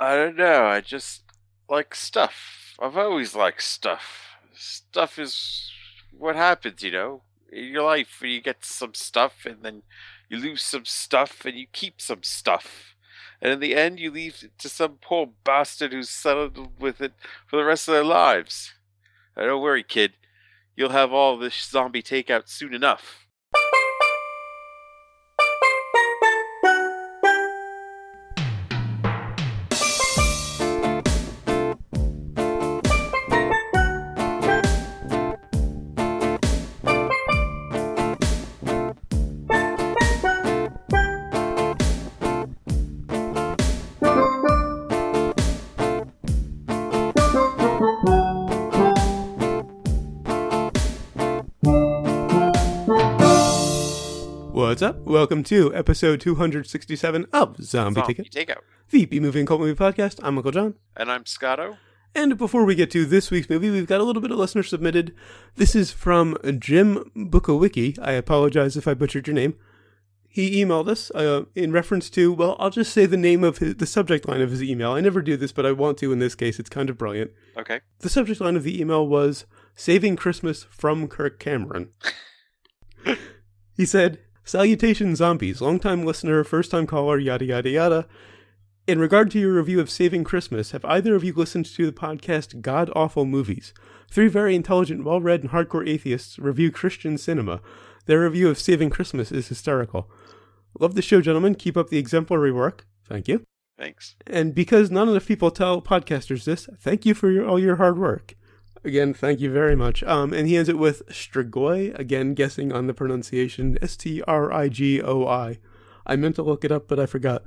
I don't know. I just like stuff. I've always liked stuff. Stuff is what happens, in your life. When you get some stuff, and then you lose some stuff, and you keep some stuff. And in the end, you leave it to some poor bastard who's settled with it for the rest of their lives. Don't worry, kid. You'll have all this zombie takeout soon enough. What's up? Welcome to episode 267 of Zombie Takeout, the B-Movie and Cult Movie Podcast. I'm Uncle John. And I'm Scotto. And before we get to this week's movie, we've got a little bit of listener submitted. This is from Jim Bukowicki. I apologize if I butchered your name. He emailed us in reference to, well, I'll just say the name of the subject line of his email. I never do this, but I want to in this case. It's kind of brilliant. Okay. The subject line of the email was, Saving Christmas from Kirk Cameron. He said, Salutations, zombies. Long-time listener, first-time caller, yada, yada, yada. In regard to your review of Saving Christmas, have either of you listened to the podcast God Awful Movies? Three very intelligent, well-read, and hardcore atheists review Christian cinema. Their review of Saving Christmas is hysterical. Love the show, gentlemen. Keep up the exemplary work. Thank you. Thanks. And because not enough people tell podcasters this, thank you for all your hard work. Again, thank you very much. And he ends it with Strigoi, again, guessing on the pronunciation, Strigoi. I meant to look it up, but I forgot.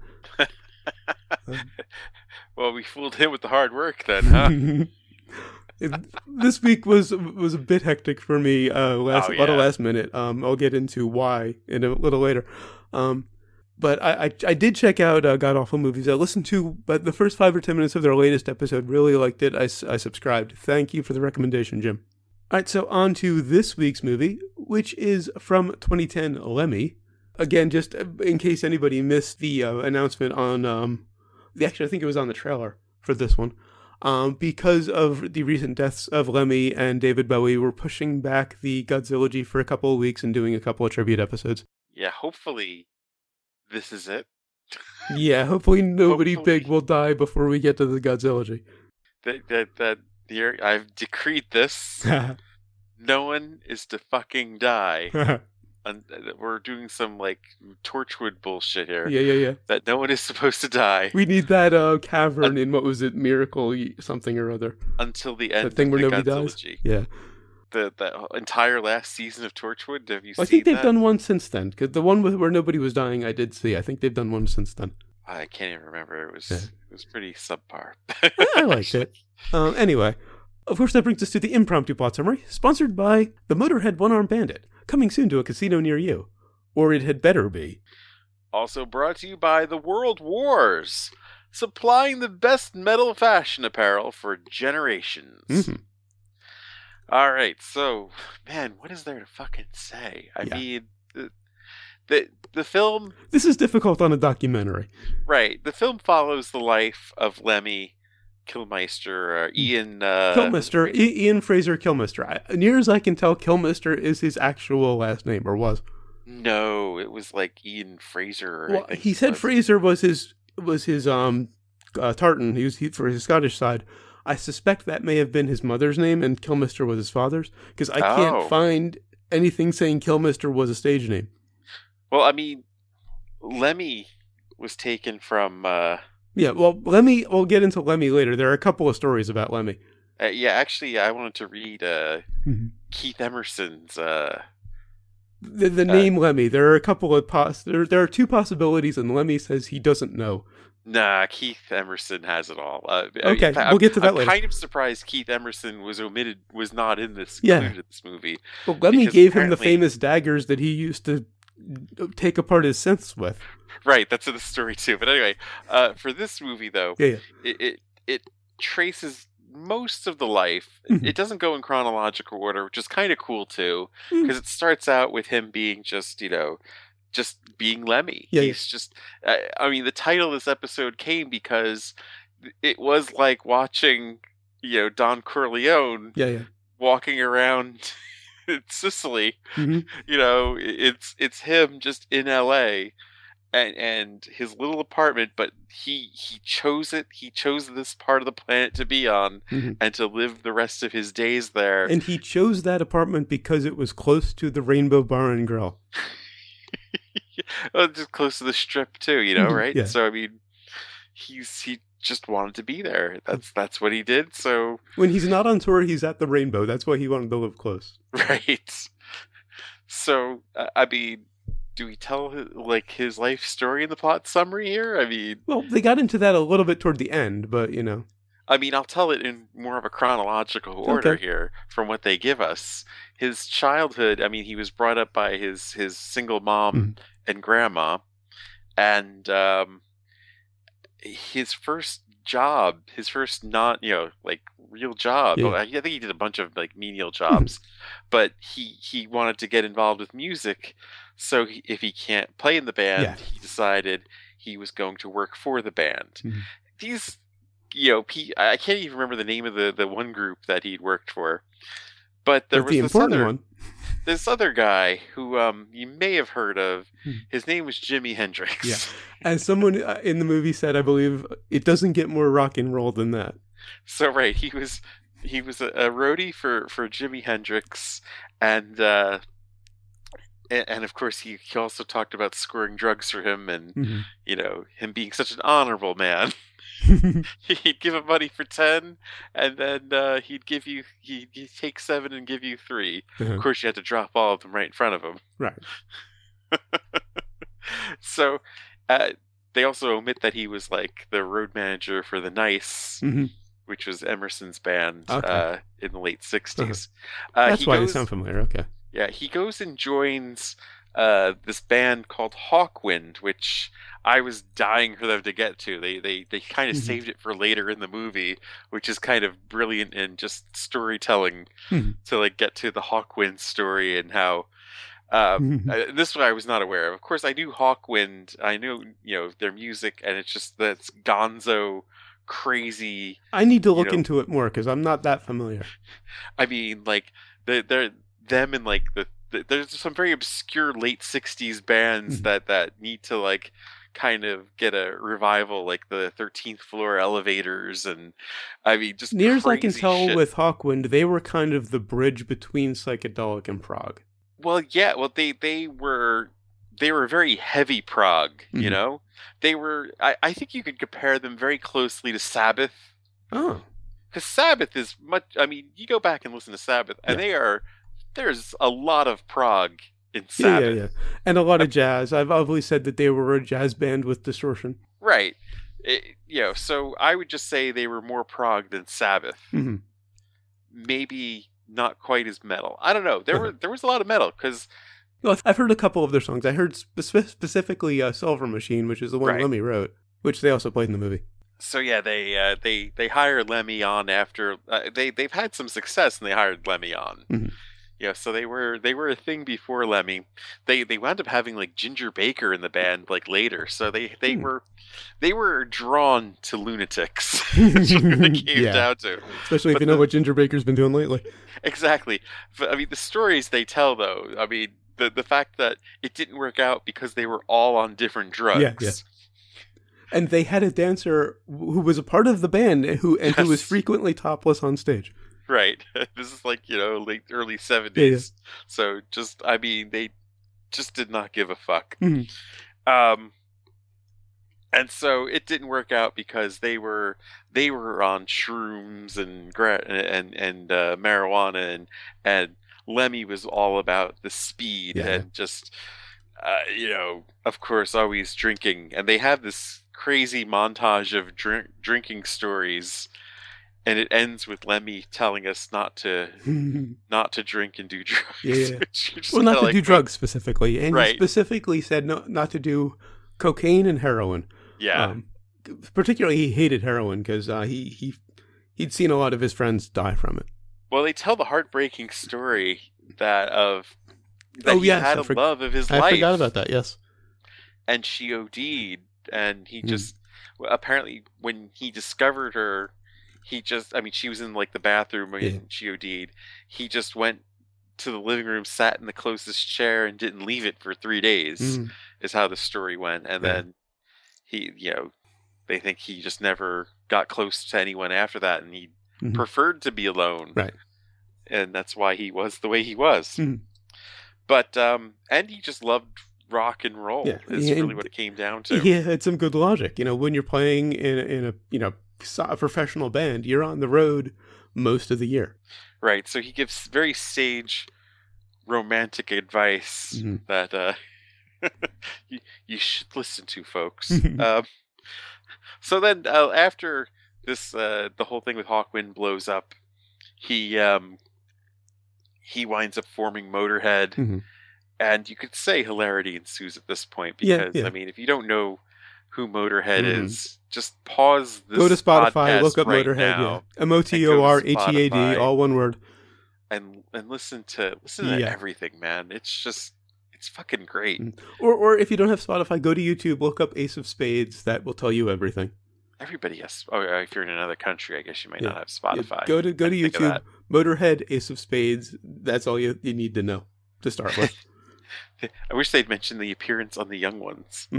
Well, we fooled him with the hard work then, huh? This week was a bit hectic for me, a lot of last minute. I'll get into why in a little later. But I did check out God Awful Movies. I listened to but the first 5 or 10 minutes of their latest episode. Really liked it. I subscribed. Thank you for the recommendation, Jim. All right, so on to this week's movie, which is from 2010, Lemmy. Again, just in case anybody missed the announcement on, actually I think it was on the trailer for this one. Because of the recent deaths of Lemmy and David Bowie, we're pushing back the Godzillagy for a couple of weeks and doing a couple of tribute episodes. Yeah, hopefully this is it. Yeah, hopefully nobody big will die before we get to the Godzillagy. I've decreed this. No one is to fucking die. And we're doing some, Torchwood bullshit here. Yeah. That no one is supposed to die. We need that cavern in, what was it, Miracle something or other. Until the end that thing of where the nobody Godzillagy. dies? Yeah. The entire last season of Torchwood, have you seen that? I think they've done one since then, because the one where nobody was dying I did see. I think they've done one since then. I can't even remember. It was pretty subpar. I liked it. Anyway, of course that brings us to the impromptu plot summary, sponsored by the Motorhead One-Armed Bandit, coming soon to a casino near you. Or it had better be. Also brought to you by the World Wars, supplying the best metal fashion apparel for generations. Mm-hmm. All right, so, man, what is there to fucking say? I mean, the film... This is difficult on a documentary. Right. The film follows the life of Lemmy Kilmister, Ian... Kilmister, Ian Fraser Kilmister. Near as I can tell, Kilmister is his actual last name, or was. No, it was like Ian Fraser. Well, he said Fraser was his tartan. He was for his Scottish side. I suspect that may have been his mother's name and Kilmister was his father's, because I can't find anything saying Kilmister was a stage name. Well, I mean, Lemmy was taken from... Yeah, well, Lemmy, we'll get into Lemmy later. There are a couple of stories about Lemmy. Actually, I wanted to read Keith Emerson's... The name Lemmy. There are a couple of... There are two possibilities, and Lemmy says he doesn't know. Nah, Keith Emerson has it all. Okay, we'll get to that later. I'm kind of surprised Keith Emerson was not in this movie. Well, Lemmy gave him the famous daggers that he used to take apart his synths with. Right, that's in the story too. But anyway, for this movie though, it traces most of the life. Mm-hmm. It doesn't go in chronological order, which is kind of cool too, because it starts out with him being just being Lemmy. He's just, I mean, the title of this episode came because it was like watching, Don Corleone walking around in Sicily. Mm-hmm. It's him just in L.A. and his little apartment, but he chose it. He chose this part of the planet to be on and to live the rest of his days there. And he chose that apartment because it was close to the Rainbow Bar and Grill. Well, just close to the Strip too, right? Yeah. So I mean, he just wanted to be there. That's what he did. So when he's not on tour, he's at the Rainbow. That's why he wanted to live close. Right. So I mean, do we tell his life story in the plot summary here? I mean, well, they got into that a little bit toward the end, but I mean, I'll tell it in more of a chronological order here from what they give us. His childhood, I mean, he was brought up by his single mom and grandma, and his first job, his first not, real job. Yeah. I think he did a bunch of menial jobs, but he wanted to get involved with music. So if he can't play in the band, he decided he was going to work for the band. These, I can't even remember the name of the one group that he'd worked for, but there was this other guy who you may have heard of. His name was Jimi Hendrix. Yeah. As someone in the movie said, I believe it doesn't get more rock and roll than that. So right, he was a roadie for Jimi Hendrix, and of course he also talked about scoring drugs for him, and him being such an honorable man. He'd give him money for 10, and then he'd take 7 and give you 3. Of course, you had to drop all of them right in front of him. Right. So they also omit that he was the road manager for the Nice, which was Emerson's band in the late 60s. That's why they sound familiar. Okay. Yeah, he goes and joins this band called Hawkwind, which I was dying for them to get to. They kind of saved it for later in the movie, which is kind of brilliant in just storytelling to get to the Hawkwind story and how this one I was not aware of. Of course, I knew Hawkwind. I knew their music, and it's just that's gonzo crazy. I need to look into it more because I'm not that familiar. I mean, they're them and there's some very obscure late 60s bands that need to kind of get a revival, like the 13th Floor Elevators, and I mean just near as I can tell shit. With Hawkwind, they were kind of the bridge between psychedelic and prog. Well, yeah, they were very heavy prog, They were I think you could compare them very closely to Sabbath. Oh. Because Sabbath is much, I mean, you go back and listen to Sabbath, and there's a lot of prog in Sabbath. Yeah. And a lot of jazz. I've always said that they were a jazz band with distortion. Right. So I would just say they were more prog than Sabbath. Maybe not quite as metal. I don't know. There was a lot of metal, because... Well, I've heard a couple of their songs. I heard specifically Silver Machine, which is the one Lemmy wrote, which they also played in the movie. So yeah, they hired Lemmy on after they've had some success, and they hired Lemmy on. Yeah, so they were a thing before Lemmy. They wound up having Ginger Baker in the band later. So they were drawn to lunatics. That's what it came down to. Especially if you know what Ginger Baker's been doing lately. Exactly. But, I mean, the stories they tell, though. I mean, the fact that it didn't work out because they were all on different drugs. Yeah. And they had a dancer who was a part of the band who was frequently topless on stage. Right. This is late early 70s. Yeah. So they just did not give a fuck. And so it didn't work out because they were on shrooms and marijuana, and Lemmy was all about the speed and just of course always drinking. And they have this crazy montage of drinking stories. And it ends with Lemmy telling us not to drink and do drugs. Yeah. Well, not to do drugs specifically, and he specifically said not to do cocaine and heroin. Yeah. Particularly, he hated heroin because he'd seen a lot of his friends die from it. Well, they tell the heartbreaking story that he had a love of his life. I forgot about that. Yes. And she OD'd, and he just. apparently when he discovered her, she was in like the bathroom and she OD'd. He just went to the living room, sat in the closest chair, and didn't leave it for 3 days. Is how the story went. And then he, they think he just never got close to anyone after that, and he preferred to be alone. Right. And that's why he was the way he was. But and he just loved rock and roll. Yeah. Is really what it came down to. Yeah, it's some good logic. When you're playing in a professional band, you're on the road most of the year. Right. So he gives very sage, romantic advice that you should listen to, folks. So then after this, the whole thing with Hawkwind blows up, he winds up forming Motorhead, and you could say hilarity ensues at this point because I mean, if you don't know who Motorhead is, just pause this. Go to Spotify, look up right Motorhead. Now, MOTORHEAD, all one word, and listen to everything, man. It's fucking great. Or if you don't have Spotify, go to YouTube, look up Ace of Spades. That will tell you everything. Everybody has. Oh, if you're in another country, I guess you might not have Spotify. Go to YouTube, Motorhead, Ace of Spades. That's all you need to know to start with. I wish they'd mentioned the appearance on The Young Ones.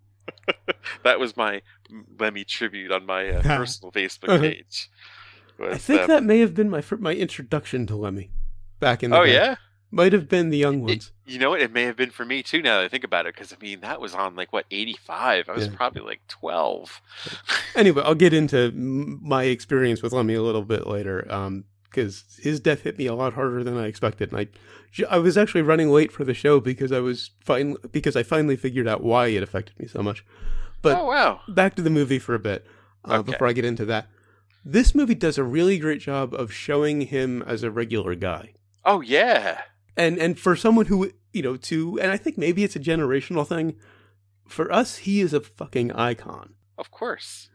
That was my Lemmy tribute on my personal Facebook page. I think that may have been my introduction to Lemmy back in the day. Yeah? Might have been The Young Ones. You know what? It may have been for me too, now that I think about it, because I mean, that was on 85? I was probably 12. Anyway, I'll get into my experience with Lemmy a little bit later, because his death hit me a lot harder than I expected. And I was actually running late for the show because I finally figured out why it affected me so much. But back to the movie for a bit before I get into that. This movie does a really great job of showing him as a regular guy. Oh yeah. And for someone who, and I think maybe it's a generational thing, for us, he is a fucking icon. Of course.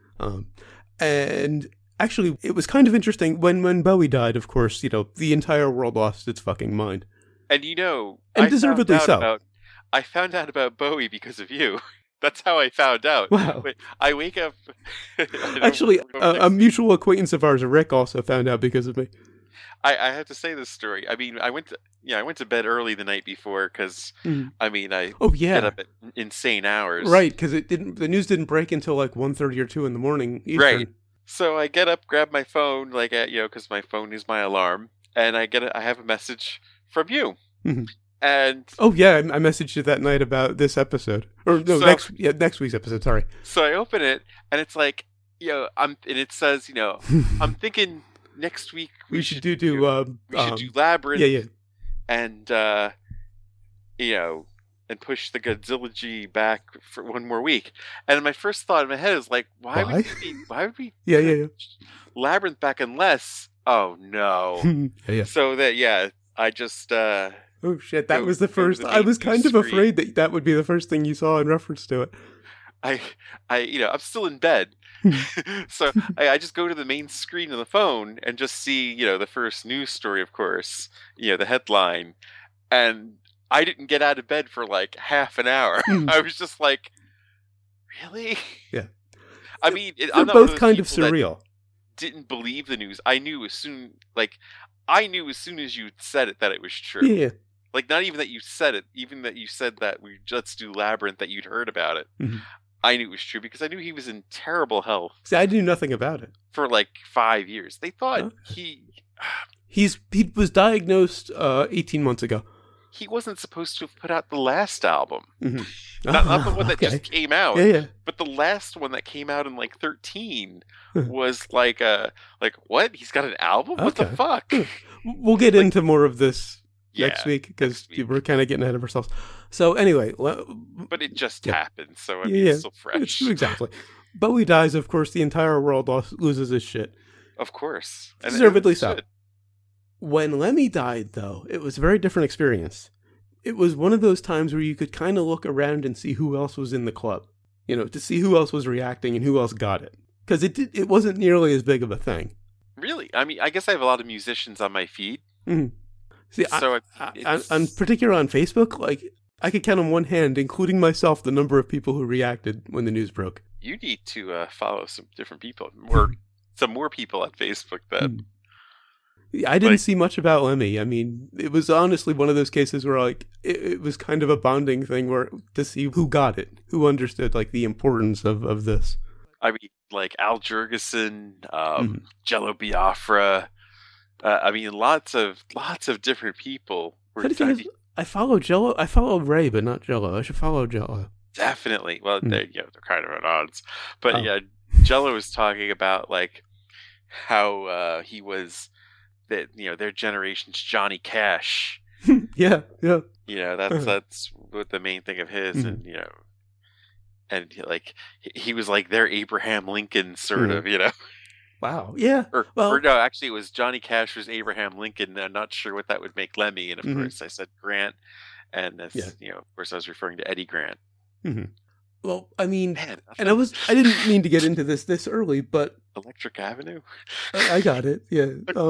And actually, it was kind of interesting when Bowie died, of course, the entire world lost its fucking mind. And and deservedly so. I found out about Bowie because of you. That's how I found out. Wow. I wake up. Actually, a mutual acquaintance of ours, Rick, also found out because of me. I have to say this story. I mean, I went to bed early the night before because I get up at insane hours. Right, because the news didn't break until 1:30 or 2 in the morning Eastern. Right. So I get up, grab my phone, because my phone is my alarm, and I have a message from you. And I messaged you that night about this episode, or no, next week's episode. Sorry. So I open it, and it's and it says, I'm thinking next week we should do Labyrinth. Yeah. And and push the Godzilla G back for one more week. And my first thought in my head is why would we Labyrinth back unless oh no. So that I just oh shit, that was the first. I was kind of afraid that would be the first thing you saw in reference to it. I'm still in bed. So I just go to the main screen of the phone and just see, the first news story, of course, the headline. And I didn't get out of bed for half an hour. I was just really? Yeah. I mean, they're both kind of surreal. Didn't believe the news. I knew as soon as you said it that it was true. Yeah. Not even that you said it, even that you said that let's do Labyrinth, that you'd heard about it. I knew it was true because I knew he was in terrible health. See, I knew nothing about it. For 5 years. They thought he was diagnosed 18 months ago. He wasn't supposed to have put out the last album. Not the one that just came out. Yeah. But the last one that came out in 13 was what? He's got an album? What the fuck? We'll get into more of this next week because we're kind of getting ahead of ourselves. So anyway, but it just happened, so it's still fresh. Exactly. Bowie dies, of course. The entire world loses its shit. Of course, deservedly so. When Lemmy died, though, it was a very different experience. It was one of those times where you could kind of look around and see who else was in the club, to see who else was reacting and who else got it, because it wasn't nearly as big of a thing. Really, I mean, I guess I have a lot of musicians on my feed. See, so I'm particular on Facebook, I could count on one hand, including myself, the number of people who reacted when the news broke. You need to follow some different people, some more people on Facebook then. Yeah, I didn't see much about Lemmy. I mean, it was honestly one of those cases where like it was kind of a bonding thing where to see who got it, who understood like the importance of this. I mean, like Al Jurgensen, Jello Biafra. I mean, lots of different people. I follow Jello. I follow Ray, but not Jello. I should follow Jello. Definitely. Well, they're kind of at odds. But yeah, Jello was talking about like how he was that their generation's Johnny Cash. yeah. That's what the main thing of his, and and like he was like their Abraham Lincoln sort of, Wow. Yeah. Or no, actually, it was Johnny Cash was Abraham Lincoln. I'm not sure what that would make Lemmy, and of course I said Grant, and that's of course I was referring to Eddie Grant. Mm-hmm. Well, I mean, and I didn't mean to get into this early, but Electric Avenue. I got it. Yeah.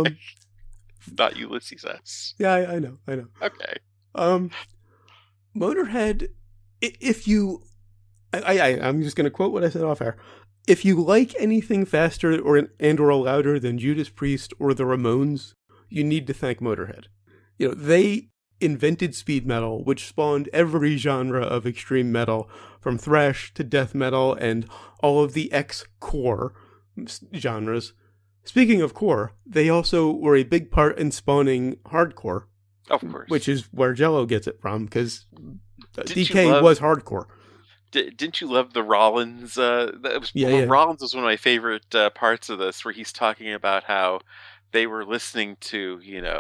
Not Ulysses S. Yeah, I know. Okay. Motorhead. If you, I'm just going to quote what I said off air. If you like anything faster or louder than Judas Priest or the Ramones, you need to thank Motorhead. They invented speed metal, which spawned every genre of extreme metal, from thrash to death metal and all of the X-core genres. Speaking of core, they also were a big part in spawning hardcore. Of course. Which is where Jello gets it from, because DK was hardcore. Didn't you love the Rollins? Rollins was one of my favorite parts of this, where he's talking about how they were listening to,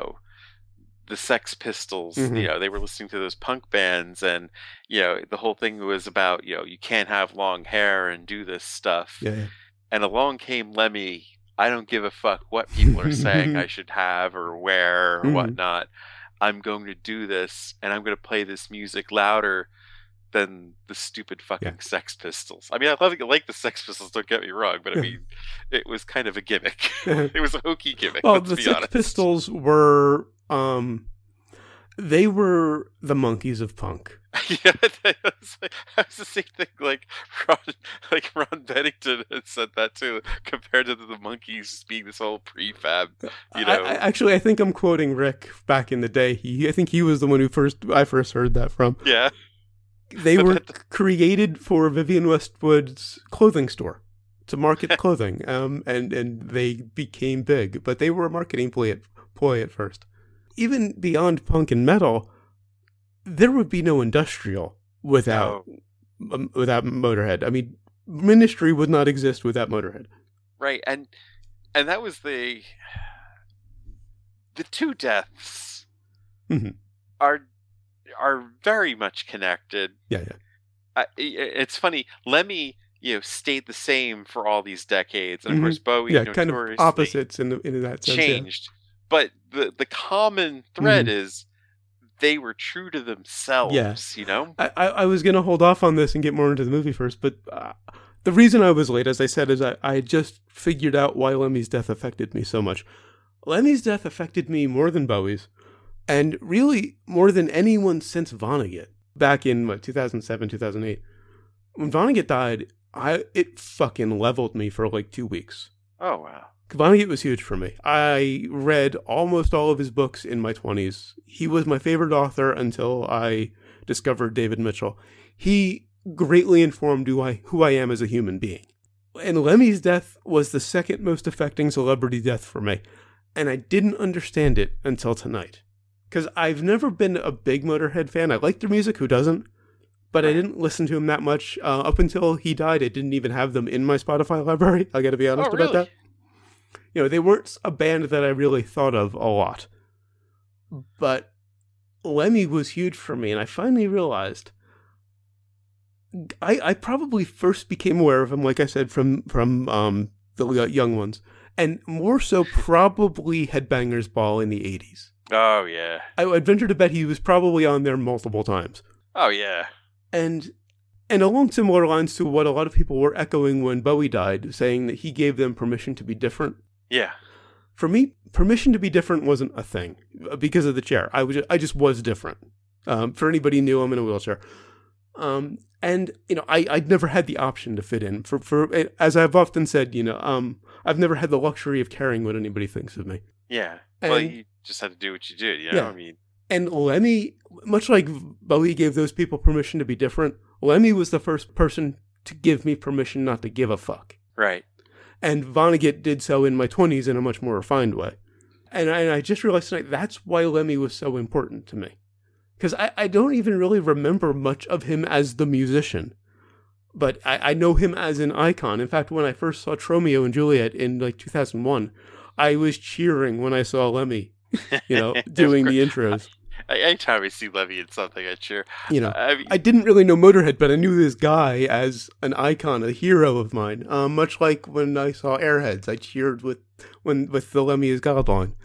the Sex Pistols. They were listening to those punk bands, and the whole thing was about you can't have long hair and do this stuff. Yeah. And along came Lemmy. I don't give a fuck what people are saying I should have or wear or whatnot. I'm going to do this, and I'm going to play this music louder than the stupid fucking Sex Pistols. I mean, I like the Sex Pistols, don't get me wrong, but I mean, it was kind of a gimmick. It was a hokey gimmick. Well, the Sex Pistols were, they were the monkeys of punk. Yeah, I was the same thing. Like Ron Bennington had said that too, compared to the monkeys being this whole prefab. I think I'm quoting Rick back in the day. I think he was the one who I first heard that from. Yeah. They were created for Vivienne Westwood's clothing store to market clothing, and they became big. But they were a marketing ploy at first. Even beyond punk and metal, there would be no industrial without Motorhead. I mean, Ministry would not exist without Motorhead. Right, and that was the two deaths are very much connected. Yeah. It's funny. Lemmy, stayed the same for all these decades, and of course Bowie, kind of opposites in that sense. Changed, but the common thread is they were true to themselves. Yeah. I was going to hold off on this and get more into the movie first, but the reason I was late, as I said, is I just figured out why Lemmy's death affected me so much. Lemmy's death affected me more than Bowie's. And really, more than anyone since Vonnegut, back in 2007, 2008. When Vonnegut died, it fucking leveled me for like 2 weeks. Oh, wow. Vonnegut was huge for me. I read almost all of his books in my 20s. He was my favorite author until I discovered David Mitchell. He greatly informed who I am as a human being. And Lemmy's death was the second most affecting celebrity death for me. And I didn't understand it until tonight. Because I've never been a big Motorhead fan. I like their music, who doesn't? But I didn't listen to him that much. Up until he died, I didn't even have them in my Spotify library. I gotta be honest about that. They weren't a band that I really thought of a lot. But Lemmy was huge for me, and I finally realized I probably first became aware of him, like I said, from the young ones. And more so probably Headbangers Ball in the 80s. Oh, yeah. I would venture to bet he was probably on there multiple times. Oh, yeah. And along similar lines to what a lot of people were echoing when Bowie died, saying that he gave them permission to be different. Yeah. For me, permission to be different wasn't a thing because of the chair. I just was different. For anybody new, I'm in a wheelchair. And And, I'd never had the option to fit in. For as I've often said, I've never had the luxury of caring what anybody thinks of me. Yeah. Well, you just had to do what you did, Yeah. I mean... And Lemmy, much like Bowie gave those people permission to be different, Lemmy was the first person to give me permission not to give a fuck. Right. And Vonnegut did so in my 20s in a much more refined way. And I just realized tonight that's why Lemmy was so important to me. Because I don't even really remember much of him as the musician. But I know him as an icon. In fact, when I first saw Tromeo and Juliet in 2001, I was cheering when I saw Lemmy, doing the intros. Anytime I see Lemmy in something, I cheer. I didn't really know Motorhead, but I knew this guy as an icon, a hero of mine. Much like when I saw Airheads, I cheered with the Lemmy as God line.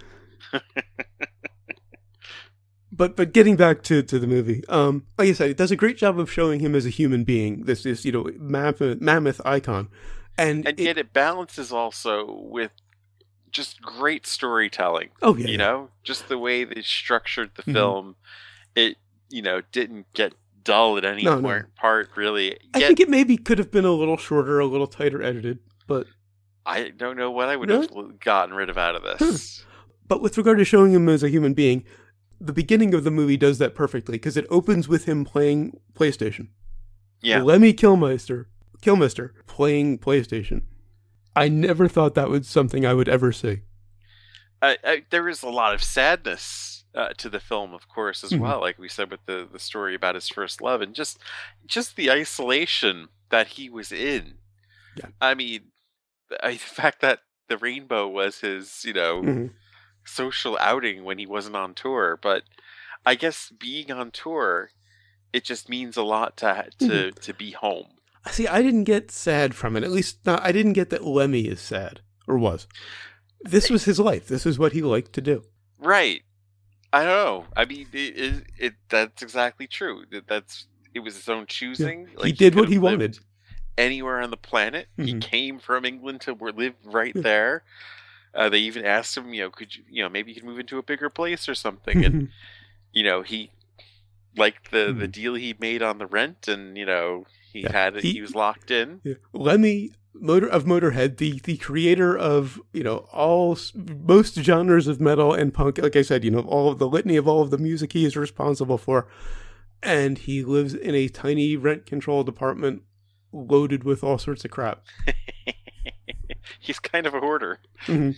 But getting back to the movie, like I said, it does a great job of showing him as a human being. This mammoth icon, and yet it balances also with just great storytelling. Oh yeah, just the way they structured the film, it didn't get dull at any part really. I think it maybe could have been a little shorter, a little tighter edited, but I don't know what I would have gotten rid of out of this. But with regard to showing him as a human being, the beginning of the movie does that perfectly because it opens with him playing PlayStation. Yeah, Lemmy Kilmister playing PlayStation. I never thought that was something I would ever see. There is a lot of sadness to the film, of course, as well. Like we said with the story about his first love and just the isolation that he was in. Yeah. I mean, the fact that the rainbow was his, social outing when he wasn't on tour. But I guess being on tour, it just means a lot to be home. See, I didn't get sad from it. At least, I didn't get that Lemmy is sad, or was. This was his life. This is what he liked to do. Right. I don't know. I mean, that's exactly true. It was his own choosing. Yeah. He did what he wanted. Anywhere on the planet. He came from England to live right there. They even asked him, could you, maybe you could move into a bigger place or something. And, he liked the deal he made on the rent, and, he was locked in. Yeah. Lemmy of Motorhead, the creator of most genres of metal and punk. Like I said, all of the litany of all of the music he is responsible for, and he lives in a tiny rent-controlled apartment loaded with all sorts of crap. He's kind of a hoarder. Mm-hmm.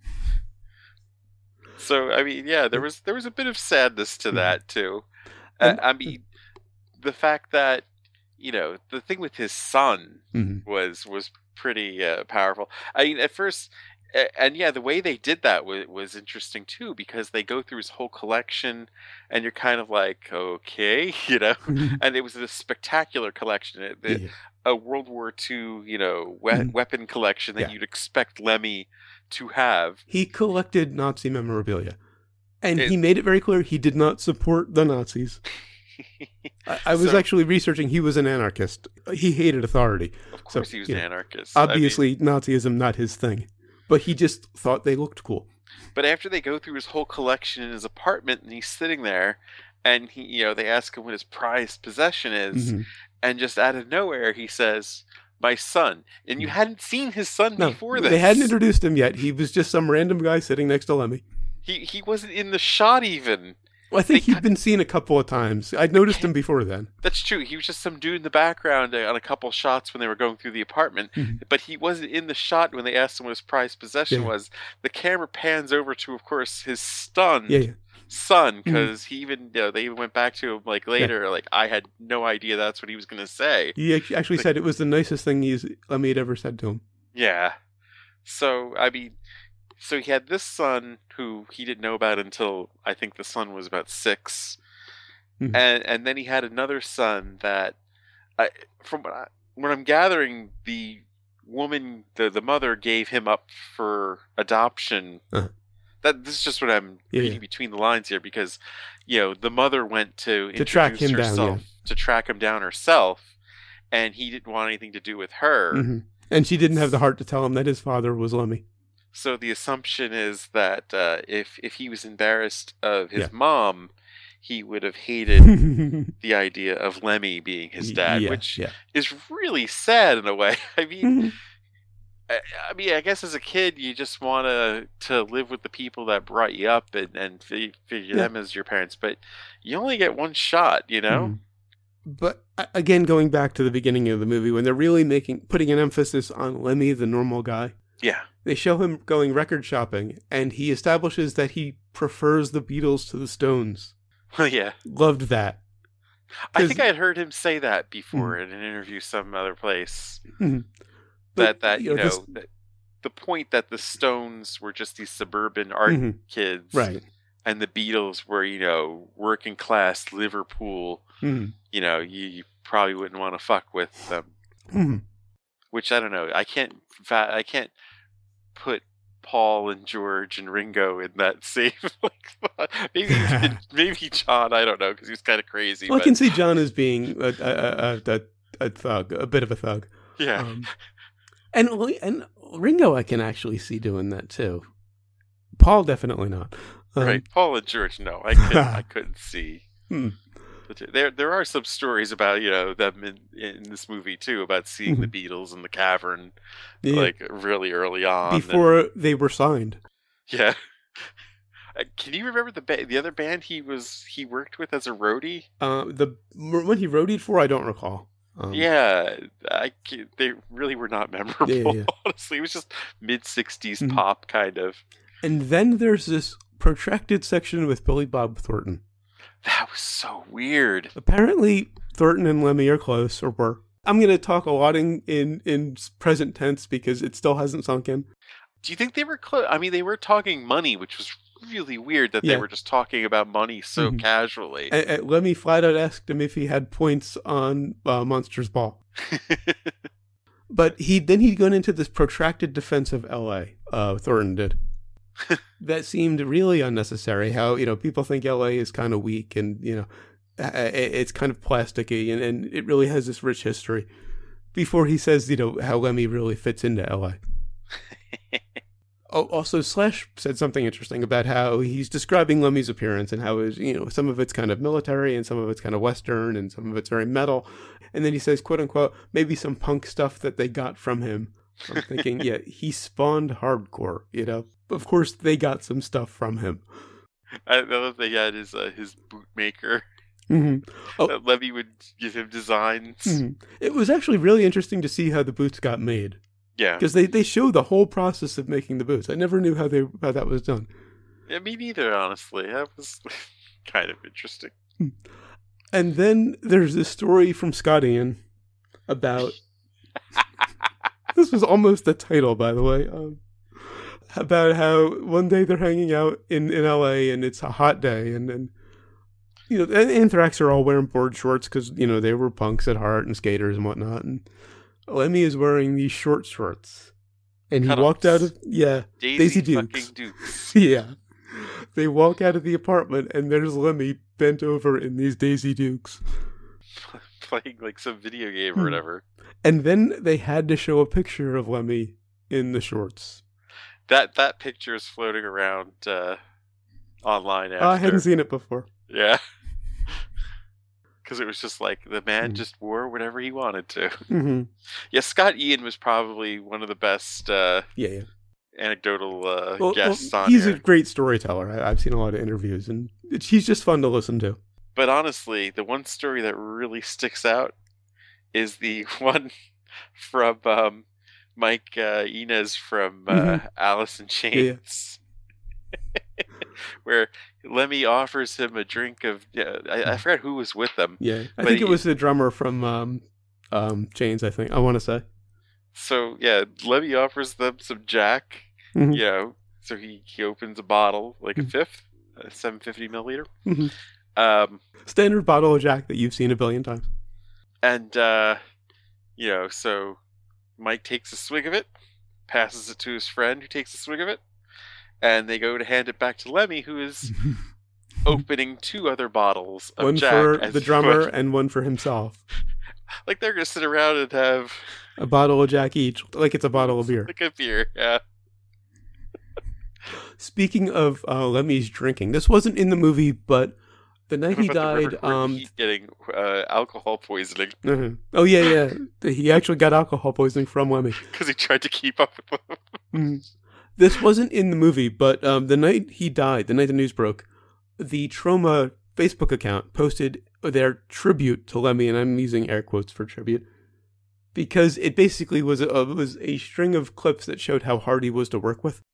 So I mean, yeah, there was a bit of sadness to that too. I mean, the fact that the thing with his son was pretty powerful. I mean, at first, and yeah, the way they did that was interesting too, because they go through his whole collection, and you're kind of like, okay, and it was a spectacular collection, a World War II, weapon collection that you'd expect Lemmy to have. He collected Nazi memorabilia, and he made it very clear he did not support the Nazis. I was actually researching. He was an anarchist. He hated authority. Of course, he was an anarchist. Obviously, Nazism not his thing, but he just thought they looked cool. But after they go through his whole collection in his apartment, and he's sitting there, and they ask him what his prized possession is, and just out of nowhere he says, "My son." And you hadn't seen his son before this. They hadn't introduced him yet. He was just some random guy sitting next to Lemmy. He wasn't in the shot even. Well, I think he'd been seen a couple of times. I'd noticed him before then. That's true. He was just some dude in the background on a couple shots when they were going through the apartment. But he wasn't in the shot when they asked him what his prized possession was. The camera pans over to, of course, his stunned son, because he even they even went back to him later. Like, I had no idea that's what he was going to say. He actually said it was the nicest thing Lemmy had ever said to him. Yeah. So I mean. So he had this son who he didn't know about until I think the son was about 6. And then he had another son that, from what I'm gathering, the woman, the mother gave him up for adoption. This is just what I'm reading between the lines here, because, the mother went to track him down, to track him down herself, and he didn't want anything to do with her. And she didn't have the heart to tell him that his father was Lemmy. So the assumption is that if he was embarrassed of his mom, he would have hated the idea of Lemmy being his dad, which is really sad in a way. I mean, I guess as a kid, you just want to live with the people that brought you up and figure them as your parents, but you only get one shot, you know? But again, going back to the beginning of the movie, when they're really putting an emphasis on Lemmy, the normal guy. Yeah. They show him going record shopping, and he establishes that he prefers the Beatles to the Stones. Well, yeah. Loved that. I think I had heard him say that before in an interview some other place. But, that the point that the Stones were just these suburban art kids. Right. And the Beatles were, working class Liverpool. You know, you probably wouldn't want to fuck with them. Which, I don't know. I can't put Paul and George and Ringo in that same maybe John, I don't know, because he was kind of crazy. Well, I can see John as being a thug, a bit of a thug. Yeah. And Ringo I can actually see doing that too. Paul definitely not. Right. Paul and George, no. I couldn't see. But there are some stories about, them in this movie too, about seeing the Beatles in the cavern like really early on. Before they were signed. Yeah. Can you remember the other band he worked with as a roadie? The one he roadied for, I don't recall. They really were not memorable. Honestly, it was just mid-60s pop kind of. And then there's this protracted section with Billy Bob Thornton. That was so weird. Apparently, Thornton and Lemmy are close, or were. I'm going to talk a lot in present tense because it still hasn't sunk in. Do you think they were close? I mean, they were talking money, which was really weird that they were just talking about money so casually. And Lemmy flat out asked him if he had points on Monsters Ball. But he'd gone into this protracted defense of L.A., Thornton did. That seemed really unnecessary. How, people think LA is kind of weak and, it's kind of plasticky and it really has this rich history. Before he says, how Lemmy really fits into LA. Also, Slash said something interesting about how he's describing Lemmy's appearance and how some of it's kind of military and some of it's kind of Western and some of it's very metal. And then he says, quote unquote, maybe some punk stuff that they got from him. I'm thinking, he spawned hardcore, Of course, they got some stuff from him. I know that they had his boot maker. That Lemmy would give him designs. It was actually really interesting to see how the boots got made. Yeah, because they show the whole process of making the boots. I never knew how that was done. Yeah, me neither. Honestly, that was kind of interesting. And then there's this story from Scott Ian about. This was almost the title, by the way. About how one day they're hanging out in LA and it's a hot day and Anthrax are all wearing board shorts because, they were punks at heart and skaters and whatnot. And Lemmy is wearing these short shorts. And he walked out of, Daisy Dukes. Yeah. They walk out of the apartment and there's Lemmy bent over in these Daisy Dukes. Playing like some video game or whatever. And then they had to show a picture of Lemmy in the shorts. That picture is floating around online. After. I hadn't seen it before. Yeah, because it was just like the man just wore whatever he wanted to. Yeah, Scott Ian was probably one of the best. Anecdotal guests on. He's here. A great storyteller. I've seen a lot of interviews, and he's just fun to listen to. But honestly, the one story that really sticks out is the one from Mike Inez from Alice in Chains, where Lemmy offers him a drink of. I forgot who was with them. Yeah, I think it was the drummer from Chains. I think I want to say. So Lemmy offers them some Jack. So he opens a bottle like a fifth, 750 milliliter. Standard bottle of Jack that you've seen a billion times. And, so Mike takes a swig of it, passes it to his friend who takes a swig of it, and they go to hand it back to Lemmy, who is opening two other bottles of one Jack. One for the drummer and one for himself. Like they're going to sit around and have... a bottle of Jack each, like it's a bottle of beer. Like a beer, yeah. Speaking of Lemmy's drinking, this wasn't in the movie, but The night What he about the died, River Gordon Heat getting alcohol poisoning Oh yeah. He actually got alcohol poisoning from Lemmy. because he tried to keep up with them. Mhm. This wasn't in the movie, but the night he died, the night the news broke, the Troma Facebook account posted their tribute to Lemmy, and I'm using air quotes for tribute, because it basically was a string of clips that showed how hard he was to work with.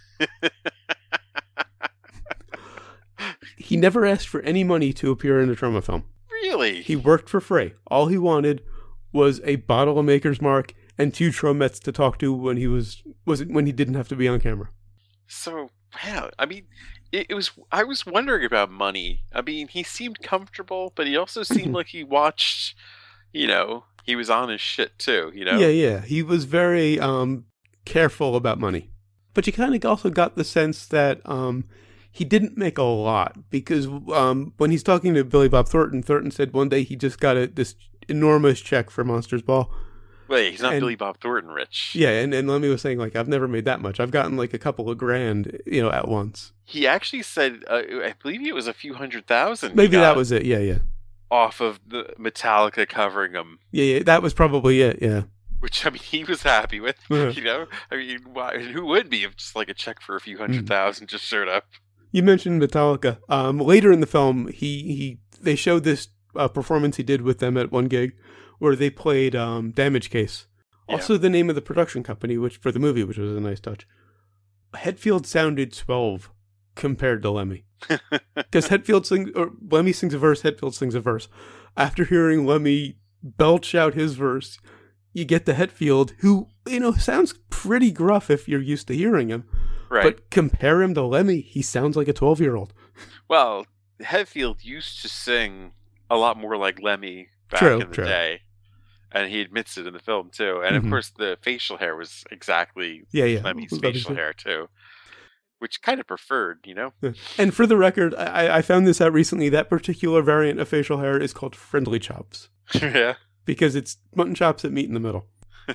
He never asked for any money to appear in a Troma film. Really? He worked for free. All he wanted was a bottle of Maker's Mark and 2 Tromettes to talk to when he didn't have to be on camera. So, wow. I mean, it was. I was wondering about money. I mean, he seemed comfortable, but he also seemed like he watched. He was on his shit too. Yeah. He was very careful about money, but you kind of also got the sense that he didn't make a lot, because when he's talking to Billy Bob Thornton, Thornton said one day he just got this enormous check for Monsters Ball. Wait, he's not Billy Bob Thornton rich. Yeah, and Lemmy was saying, like, I've never made that much. I've gotten like a couple of grand, at once. He actually said, I believe it was a few $100,000. Maybe that was it. Yeah. Off of the Metallica covering him. Yeah, that was probably it. Yeah. Which, I mean, he was happy with. I mean, who would be if just like a check for a few $100,000 just showed up? You mentioned Metallica. Later in the film, they showed this performance he did with them at one gig, where they played Damage Case. Also the name of the production company, which was a nice touch. Hetfield sounded 12 compared to Lemmy. Because Lemmy sings a verse, Hetfield sings a verse. After hearing Lemmy belch out his verse, you get the Hetfield, who, sounds pretty gruff if you're used to hearing him. Right. But compare him to Lemmy, he sounds like a 12-year-old. Well, Hetfield used to sing a lot more like Lemmy back in the day. And he admits it in the film, too. And, of course, the facial hair was exactly Lemmy's facial hair, too. Which kind of preferred, Yeah. And for the record, I found this out recently. That particular variant of facial hair is called friendly chops. Yeah. Because it's mutton chops that meet in the middle.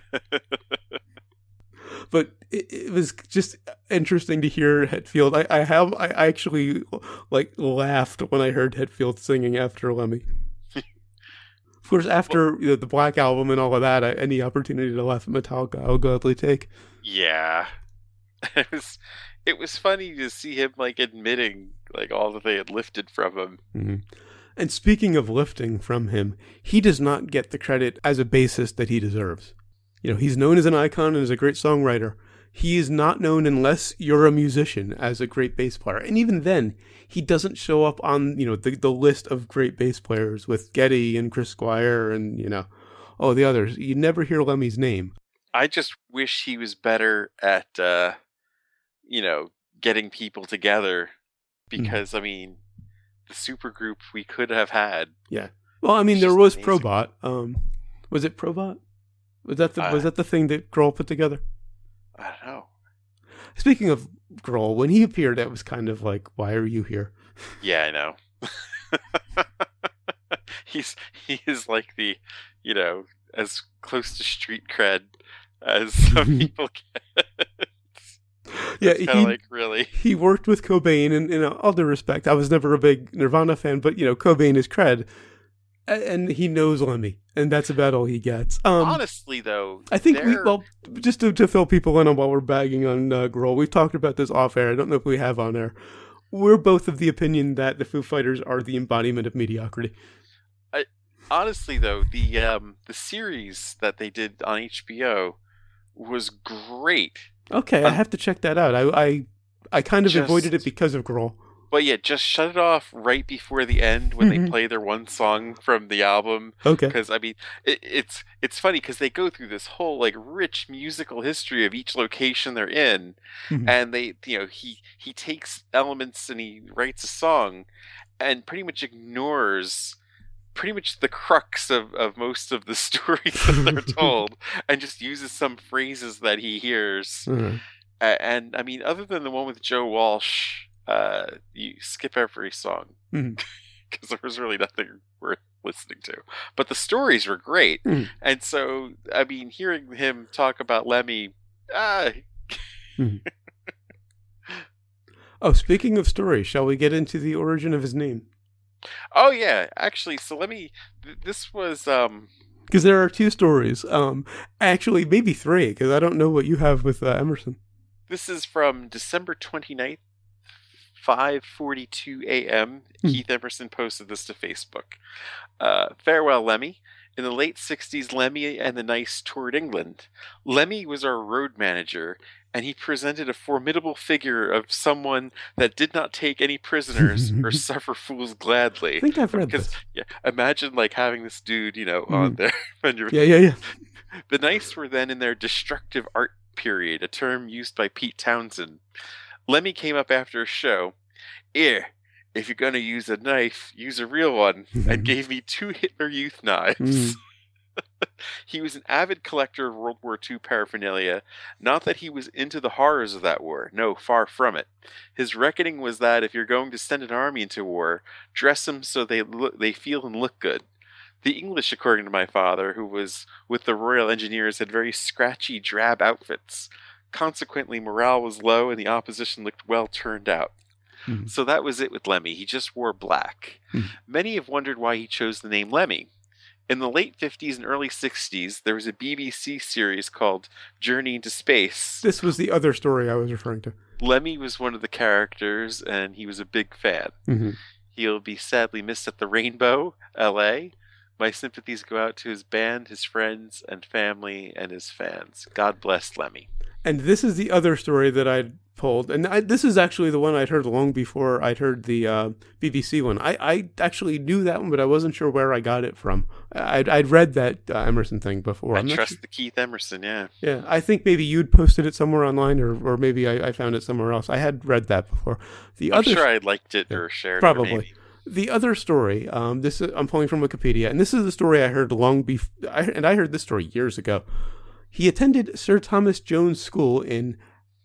But it was just interesting to hear Hetfield. I actually laughed when I heard Hetfield singing after Lemmy. Of course, after the Black Album and all of that, any opportunity to laugh at Metallica, I'll gladly take. Yeah, it was funny to see him admitting all that they had lifted from him. Mm-hmm. And speaking of lifting from him, he does not get the credit as a bassist that he deserves. He's known as an icon and as a great songwriter. He is not known, unless you're a musician, as a great bass player. And even then, he doesn't show up on, the list of great bass players with Geddy and Chris Squire and, the others. You never hear Lemmy's name. I just wish he was better at, getting people together. Because, I mean, the supergroup we could have had. Yeah. Well, I mean, there was amazing. Probot. Was it Probot? Was that the thing that Grohl put together? I don't know. Speaking of Grohl, when he appeared, that was kind of like, why are you here? Yeah, I know. He is like the, as close to street cred as some people get. Yeah, really. He worked with Cobain, and in all due respect, I was never a big Nirvana fan, but Cobain is cred, and he knows Lemmy, and that's about all he gets. Honestly, though, I think just to fill people in on while we're bagging on Grohl, we've talked about this off air. I don't know if we have on air. We're both of the opinion that the Foo Fighters are the embodiment of mediocrity. Honestly, though, the series that they did on HBO was great. Okay, I have to check that out. I kind of avoided it because of Grohl. But yeah, just shut it off right before the end when they play their one song from the album. Okay. Because, I mean, it's funny because they go through this whole, rich musical history of each location they're in. Mm-hmm. And they, he takes elements and he writes a song and pretty much ignores pretty much the crux of most of the stories that they're told and just uses some phrases that he hears. Mm-hmm. And, I mean, other than the one with Joe Walsh... you skip every song because there was really nothing worth listening to, but the stories were great. And so, I mean, hearing him talk about Lemmy, Oh, speaking of stories, shall we get into the origin of his name? Oh yeah, actually, so let me. This was because there are two stories. Actually, maybe three, because I don't know what you have with Emerson. This is from December 29th, 5:42 a.m. Keith Emerson posted this to Facebook. Farewell, Lemmy. In the late 60s, Lemmy and the Nice toured England. Lemmy was our road manager, and he presented a formidable figure of someone that did not take any prisoners or suffer fools gladly. I think I've read this. Yeah, imagine like having this dude, on there. Yeah. The Nice were then in their destructive art period, a term used by Pete Townsend. Lemmy came up after a show. Here, if you're going to use a knife, use a real one, and gave me 2 Hitler Youth knives. He was an avid collector of World War II paraphernalia. Not that he was into the horrors of that war. No, far from it. His reckoning was that if you're going to send an army into war, dress them so they feel and look good. The English, according to my father, who was with the Royal Engineers, had very scratchy, drab outfits. Consequently, morale was low and the opposition looked well turned out. So that was it with Lemmy. He just wore black. Many have wondered why he chose the name Lemmy. In the late 50s and early 60s, there was a BBC series called Journey into Space. This was the other story I was referring to. Lemmy was one of the characters, and he was a big fan. He'll be sadly missed at the Rainbow, L.A. My sympathies go out to his band, his friends, and family, and his fans. God bless Lemmy. And this is the other story that I'd pulled. And this is actually the one I'd heard long before I'd heard the BBC one. I actually knew that one, but I wasn't sure where I got it from. I'd read that Emerson thing before. I trust the Keith Emerson, yeah. Yeah, I think maybe you'd posted it somewhere online, or maybe I found it somewhere else. I had read that before. I'm sure I liked it or shared probably. it. Probably. The other story, I'm pulling from Wikipedia, and this is the story I heard long before, and I heard this story years ago. He attended Sir Thomas Jones School in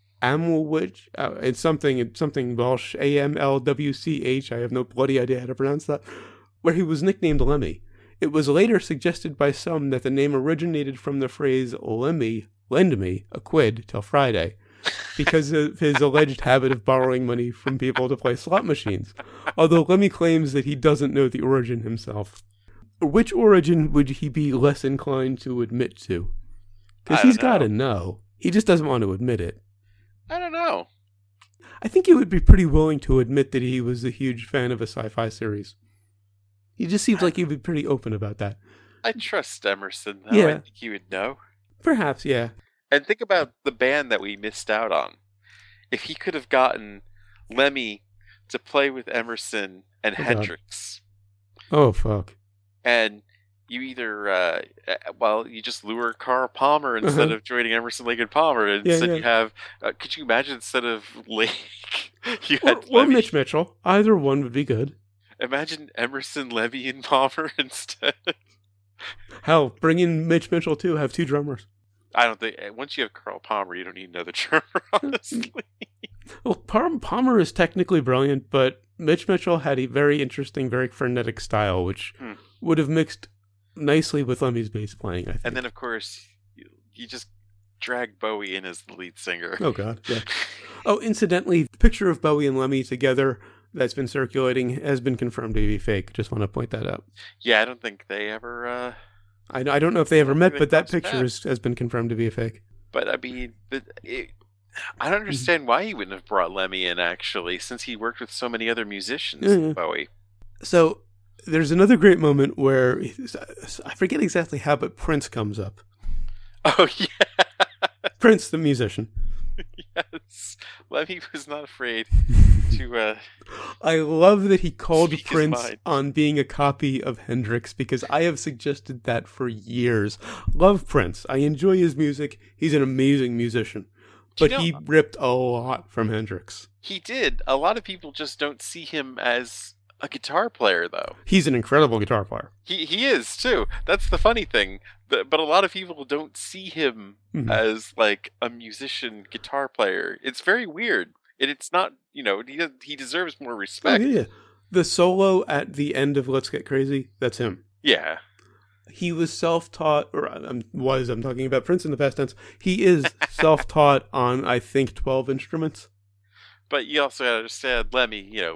Amlwch, it's something Welsh, AMLWCH, I have no bloody idea how to pronounce that, where he was nicknamed Lemmy. It was later suggested by some that the name originated from the phrase Lemmy, lend me a quid till Friday, because of his alleged habit of borrowing money from people to play slot machines, although Lemmy claims that he doesn't know the origin himself. Which origin would he be less inclined to admit to? Because he's got to know. He just doesn't want to admit it. I don't know. I think he would be pretty willing to admit that he was a huge fan of a sci-fi series. He just seems like he'd be pretty open about that. I trust Emerson, though. Yeah. I think he would know. Perhaps, yeah. And think about the band that we missed out on. If he could have gotten Lemmy to play with Emerson and Hendrix. Oh, fuck. And you either, you just lure Carl Palmer instead of joining Emerson, Lake and Palmer. And instead you have, could you imagine instead of Lake, you had or Mitch Mitchell. Either one would be good. Imagine Emerson, Levy, and Palmer instead. Hell, bring in Mitch Mitchell too. Have 2 drummers. I don't think, once you have Carl Palmer, you don't need another drummer, honestly. Well, Palmer is technically brilliant, but Mitch Mitchell had a very interesting, very frenetic style, which would have mixed nicely with Lemmy's bass playing, I think. And then, of course, you just drag Bowie in as the lead singer. Oh, God, yeah. Oh, incidentally, the picture of Bowie and Lemmy together that's been circulating has been confirmed to be fake. Just want to point that out. Yeah, I don't think they ever... I don't know if they ever met, but that picture has been confirmed to be a fake. But, I mean, I don't understand why he wouldn't have brought Lemmy in, actually, since he worked with so many other musicians, Bowie. So... there's another great moment where, I forget exactly how, but Prince comes up. Oh, yeah. Prince, the musician. Yes. Lemmy was not afraid to... I love that he called Prince on being a copy of Hendrix, because I have suggested that for years. Love Prince. I enjoy his music. He's an amazing musician. But he ripped a lot from Hendrix. He did. A lot of people just don't see him as... a guitar player, though. He's an incredible guitar player. He is, too. That's the funny thing. But a lot of people don't see him as, like, a musician guitar player. It's very weird. It's not, he deserves more respect. Oh, yeah. The solo at the end of Let's Get Crazy, that's him. Yeah. He was self-taught, I'm talking about Prince in the past tense. He is self-taught on, I think, 12 instruments. But you also gotta understand, Lemmy,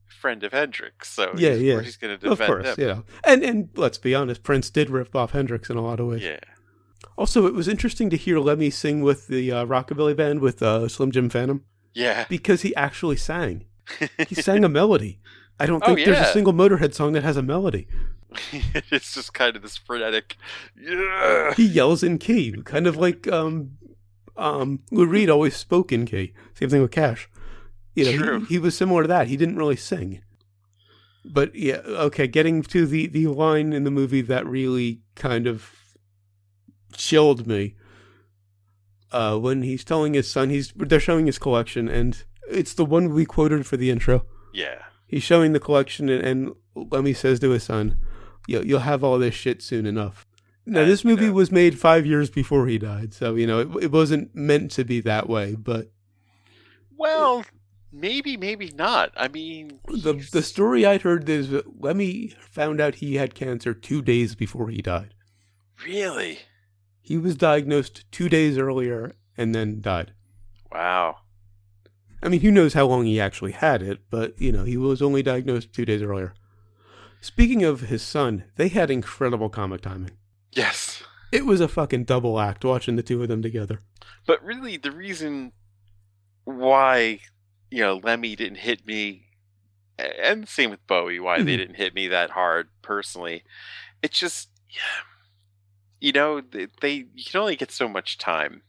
friend of Hendrix, so yeah, of course he's going to defend him. Yeah. And let's be honest, Prince did rip off Hendrix in a lot of ways. Yeah. Also, it was interesting to hear Lemmy sing with the Rockabilly Band with Slim Jim Phantom. Yeah. Because he actually sang. He sang a melody. I don't think there's a single Motorhead song that has a melody. It's just kind of this frenetic, yeah. He yells in key, kind of like Lou Reed always spoke in key. Same thing with Cash. True. He was similar to that. He didn't really sing. But yeah, okay, getting to the line in the movie that really kind of chilled me. When he's telling his son, they're showing his collection, and it's the one we quoted for the intro. Yeah. He's showing the collection, and Lemmy says to his son, you'll have all this shit soon enough. Now, this movie was made 5 years before he died, so, it wasn't meant to be that way, but... Well, maybe not. I mean... The story I'd heard is that Lemmy found out he had cancer 2 days before he died. Really? He was diagnosed 2 days earlier and then died. Wow. I mean, who knows how long he actually had it, but, he was only diagnosed 2 days earlier. Speaking of his son, they had incredible comic timing. Yes. It was a fucking double act watching the two of them together. But really, the reason why, Lemmy didn't hit me, and the same with Bowie, why they didn't hit me that hard personally, it's just, you can only get so much time.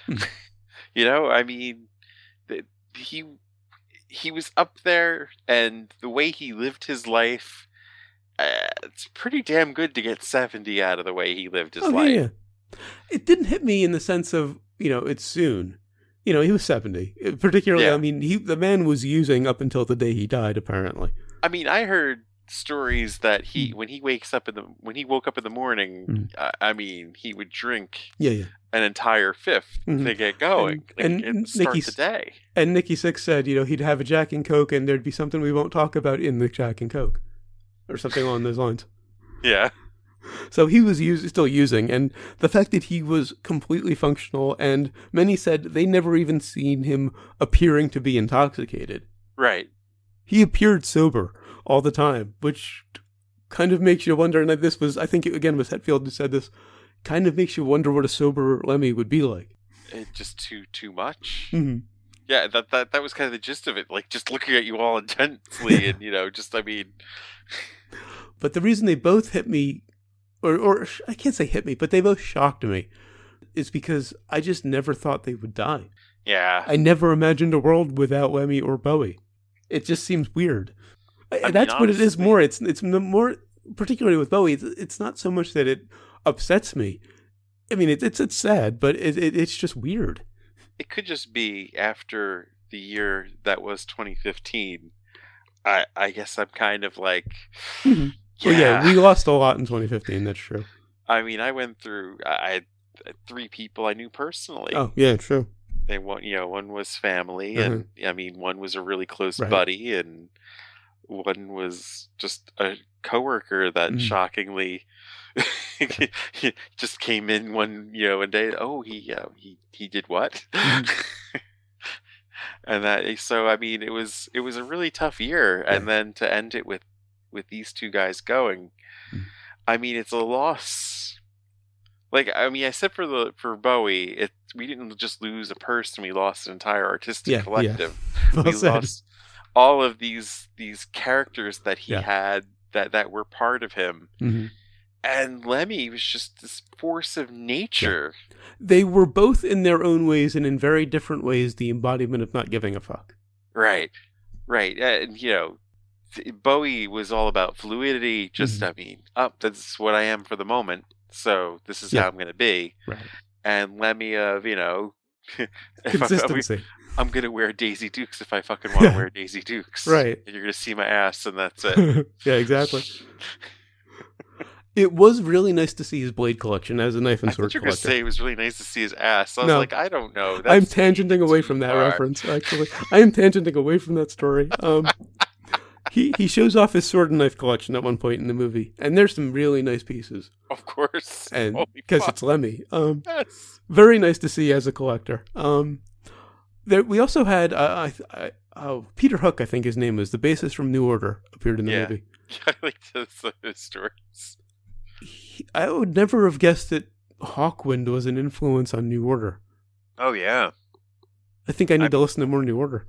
I mean, he was up there, and the way he lived his life, it's pretty damn good to get 70 out of the way he lived his life. Yeah. It didn't hit me in the sense of, it's soon. He was 70. Particularly, I mean, the man was using up until the day he died, apparently. I mean, I heard stories that when he woke up in the morning, I mean, he would drink an entire fifth to get going and start the day. And Nikki Sixx said, he'd have a Jack and Coke, and there'd be something we won't talk about in the Jack and Coke, or something along those lines. Yeah. So he was still using, and the fact that he was completely functional, and many said they never even seen him appearing to be intoxicated. Right. He appeared sober all the time, which kind of makes you wonder, and this was, I think, again, was Hetfield who said this, kind of makes you wonder what a sober Lemmy would be like. Just too much? Mm-hmm. Yeah, that was kind of the gist of it, like, just looking at you all intensely, and, I mean... But the reason they both hit me, or I can't say hit me, but they both shocked me, is because I just never thought they would die. Yeah. I never imagined a world without Lemmy or Bowie. It just seems weird. That's what it is more. It's more, particularly with Bowie, it's not so much that it upsets me. I mean, it's sad, but it's just weird. It could just be after the year that was 2015. I guess I'm kind of like... Mm-hmm. Well, yeah, we lost a lot in 2015, that's true. I mean, I went through... I had 3 people I knew personally. Oh, yeah, true. And one was family, and I mean, one was a really close buddy, and one was just a coworker that shockingly just came in one day. Oh, he did what? And that, so I mean, it was a really tough year, and then to end it with these two guys going, I mean, it's a loss. Like, I mean, I said for Bowie, we didn't just lose a person; we lost an entire artistic collective. Well we said. lost all of these characters that he had that were part of him. Mm-hmm. And Lemmy was just this force of nature. Yeah. They were both in their own ways and in very different ways the embodiment of not giving a fuck. Right. And, Bowie was all about fluidity. Just, I mean, that's what I am for the moment. So this is how I'm going to be. Right. And Lemmy of, consistency. I'm going to wear Daisy Dukes if I fucking want to wear Daisy Dukes. Right. And you're going to see my ass, and that's it. Yeah, exactly. It was really nice to see his blade collection as a knife and sword collector. I thought you were going to say it was really nice to see his ass. I was like, I don't know. I'm tangenting away from that reference, actually. I am tangenting away from that story. He shows off his sword and knife collection at one point in the movie, and there's some really nice pieces. Of course. And because it's Lemmy. Yes. Very nice to see as a collector. We also had, Peter Hook, I think his name was, the bassist from New Order, appeared in the movie. I like those stories. I would never have guessed that Hawkwind was an influence on New Order. Oh, yeah. I think I need to listen to more New Order.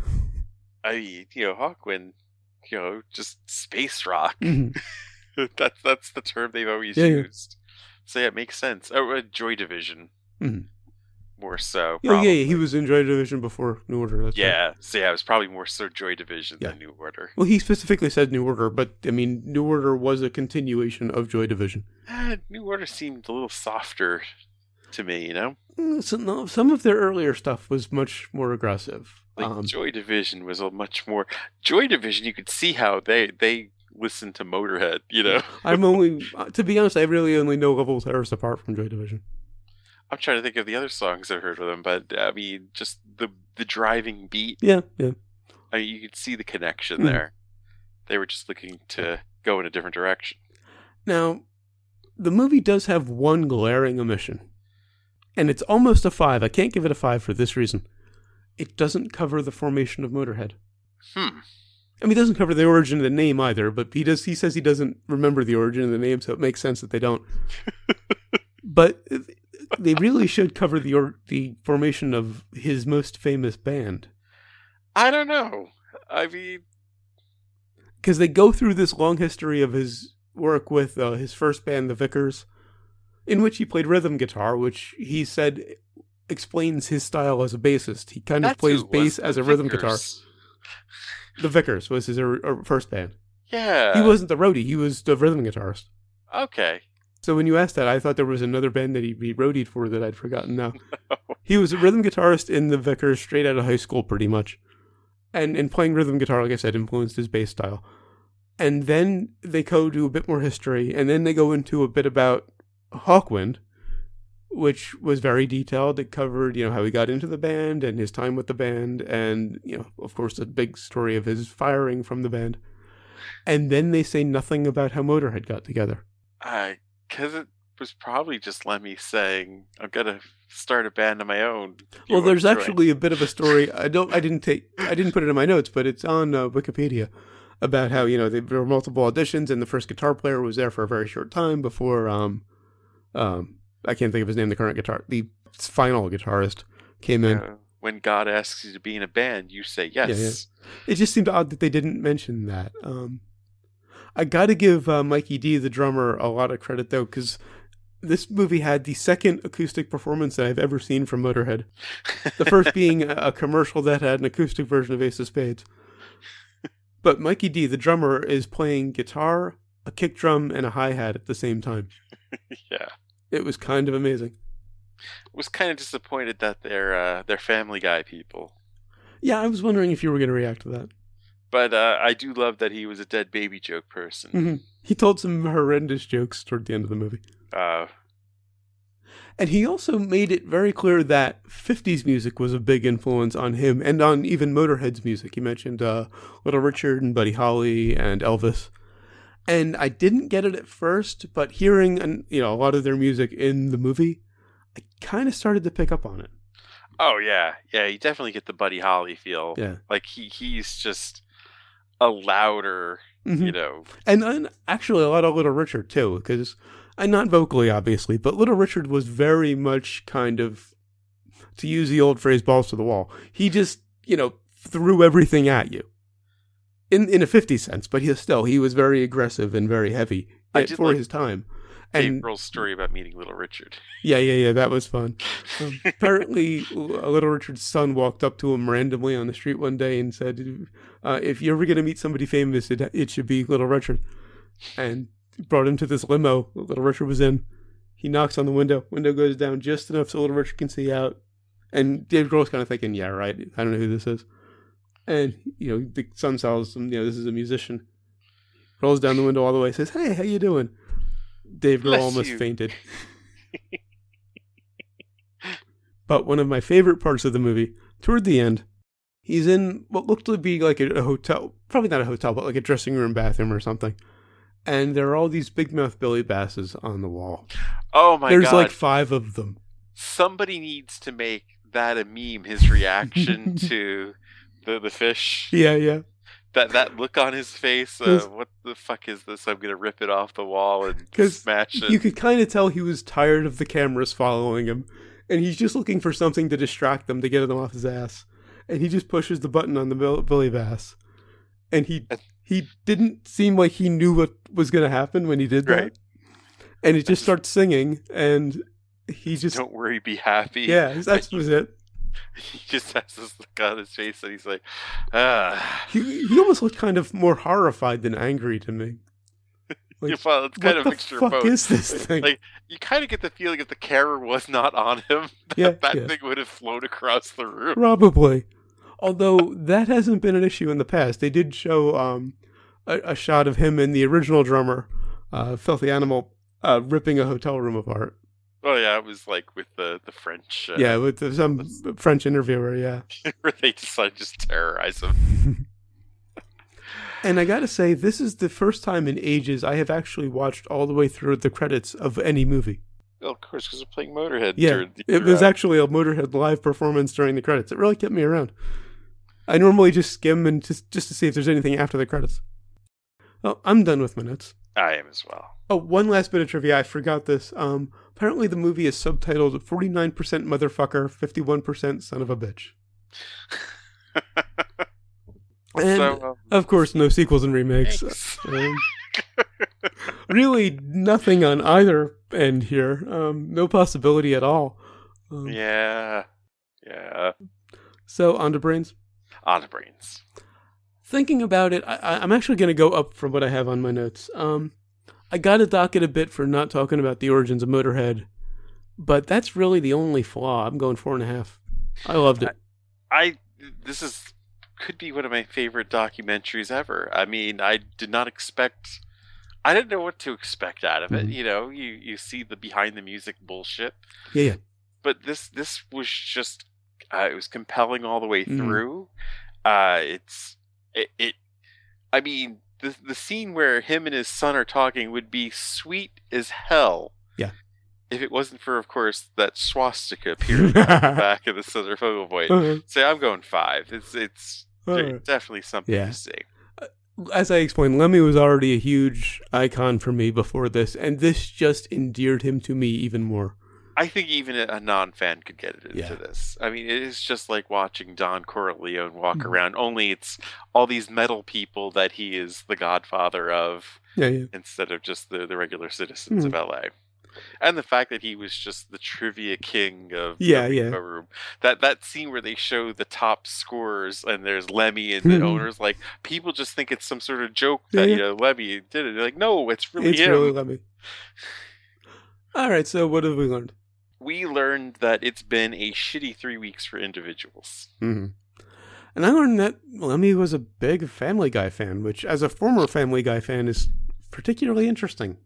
Hawkwind, just space rock. Mm-hmm. That's the term they've always used. So yeah, it makes sense. Oh, Joy Division. Mm-hmm. More so. Yeah, he was in Joy Division before New Order. That's right. So it was probably more so Joy Division than New Order. Well, he specifically said New Order, but I mean, New Order was a continuation of Joy Division. New Order seemed a little softer to me, So, some of their earlier stuff was much more aggressive. Joy Division was a much more... Joy Division, you could see how they listened to Motorhead, I'm only... To be honest, I really only know Level Terrace apart from Joy Division. I'm trying to think of the other songs I've heard with them, but I mean, just the driving beat. Yeah. I mean, you could see the connection there. They were just looking to go in a different direction. Now, the movie does have one glaring omission. And it's almost a 5. I can't give it a 5 for this reason. It doesn't cover the formation of Motorhead. I mean, it doesn't cover the origin of the name either, but he says he doesn't remember the origin of the name, so it makes sense that they don't. But they really should cover the formation of his most famous band. I don't know. I mean... Because they go through this long history of his work with his first band, the Vickers, in which he played rhythm guitar, which he said explains his style as a bassist. He kind of plays bass as a rhythm guitar. The Vickers was his first band. Yeah. He wasn't the roadie, he was the rhythm guitarist. Okay. So when you asked that, I thought there was another band that he roadied for that I'd forgotten now. No. He was a rhythm guitarist in the Vickers straight out of high school, pretty much. And playing rhythm guitar, like I said, influenced his bass style. And then they go to a bit more history, and then they go into a bit about Hawkwind, which was very detailed. It covered, how he got into the band and his time with the band, and, of course, the big story of his firing from the band. And then they say nothing about how Motorhead got together. Because it was probably just Lemmy saying, I'm going to start a band of my own. Well, there's actually a bit of a story. I didn't put it in my notes, but it's on Wikipedia about how, there were multiple auditions and the first guitar player was there for a very short time before, I can't think of his name, the final guitarist came in. When God asks you to be in a band, you say yes. Yeah. It just seemed odd that they didn't mention that. I got to give Mikey D, the drummer, a lot of credit, though, because this movie had the second acoustic performance that I've ever seen from Motorhead. The first being a commercial that had an acoustic version of Ace of Spades. But Mikey D, the drummer, is playing guitar, a kick drum, and a hi-hat at the same time. Yeah. It was kind of amazing. I was kind of disappointed that they're Family Guy people. Yeah, I was wondering if you were going to react to that. But I do love that he was a dead baby joke person. Mm-hmm. He told some horrendous jokes toward the end of the movie. And he also made it very clear that 50s music was a big influence on him and on even Motorhead's music. He mentioned Little Richard and Buddy Holly and Elvis. And I didn't get it at first, but hearing a lot of their music in the movie, I kind of started to pick up on it. Oh, yeah. Yeah, you definitely get the Buddy Holly feel. Yeah. Like, he's just a louder, And actually a lot of Little Richard, too, because, not vocally, obviously, but Little Richard was very much kind of, to use the old phrase, balls to the wall. He just, threw everything at you. In a 50 sense, but he was very aggressive and very heavy for his time. Dave Grohl's story about meeting Little Richard. Yeah, that was fun. Apparently, Little Richard's son walked up to him randomly on the street one day and said, if you're ever going to meet somebody famous, it should be Little Richard. And brought him to this limo Little Richard was in. He knocks on the window. Window goes down just enough so Little Richard can see out. And Dave Grohl's kind of thinking, yeah, right, I don't know who this is. And, the son tells him, this is a musician. Rolls down the window all the way, says, hey, how you doing? Dave Grohl almost fainted. But one of my favorite parts of the movie, toward the end, he's in what looked to be like a hotel, probably not a hotel, but like a dressing room bathroom or something. And there are all these big mouth Billy Basses on the wall. Oh my God. There's like 5 of them. Somebody needs to make that a meme, his reaction to the fish. Yeah. That look on his face. What the fuck is this? I'm gonna rip it off the wall and smash it. You could kind of tell he was tired of the cameras following him, and he's just looking for something to distract them to get them off his ass. And he just pushes the button on the Billy Bass, and he didn't seem like he knew what was going to happen when he did that. Right. And he just starts singing, and he just don't worry, be happy. Yeah, that was it. He just has this look on his face, and he's like, He almost looked kind of more horrified than angry to me. Like, well, it's kind of a mixture of both. What the fuck is this thing? Like, you kind of get the feeling if the camera was not on him, that thing would have flown across the room. Probably. Although that hasn't been an issue in the past. They did show a shot of him and the original drummer, Filthy Animal, ripping a hotel room apart. Oh yeah, it was like with the French. With some French interviewer, yeah. Where they decided to just terrorize him. And I gotta say, this is the first time in ages I have actually watched all the way through the credits of any movie. Well, of course, because they're playing Motorhead. Yeah, it was actually a Motorhead live performance during the credits. It really kept me around. I normally just skim and just to see if there's anything after the credits. Well, I'm done with my notes. I am as well. Oh, one last bit of trivia. I forgot this. Apparently the movie is subtitled 49% Motherfucker, 51% Son of a Bitch. And, of course, no sequels and remakes. Really nothing on either end here. No possibility at all. Yeah. So, on to Brains? On to Brains. Thinking about it, I'm actually going to go up from what I have on my notes. I got to dock it a bit for not talking about the origins of Motorhead, but that's really the only flaw. I'm going 4.5. I loved it. This could be one of my favorite documentaries ever. I mean, I didn't know what to expect out of it. You know, you see the behind the music bullshit. Yeah. But this was just, it was compelling all the way through. I mean, the scene where him and his son are talking would be sweet as hell. Yeah. If it wasn't for, of course, that swastika appearing on the back of the Centrifugal Void. So I'm going 5. It's definitely something to see. As I explained, Lemmy was already a huge icon for me before this, and this just endeared him to me even more. I think even a non-fan could get into this. I mean, it is just like watching Don Corleone walk around, only it's all these metal people that he is the godfather of, instead of just the regular citizens of LA. And the fact that he was just the trivia king of the room. That scene where they show the top scorers and there's Lemmy and the owners, like, people just think it's some sort of joke that Lemmy did it. They're like, no, it's really him. It's really Lemmy. All right, so what have we learned? We learned that it's been a shitty 3 weeks for individuals. And I learned that Lemmy was a big Family Guy fan, which, as a former Family Guy fan, is particularly interesting.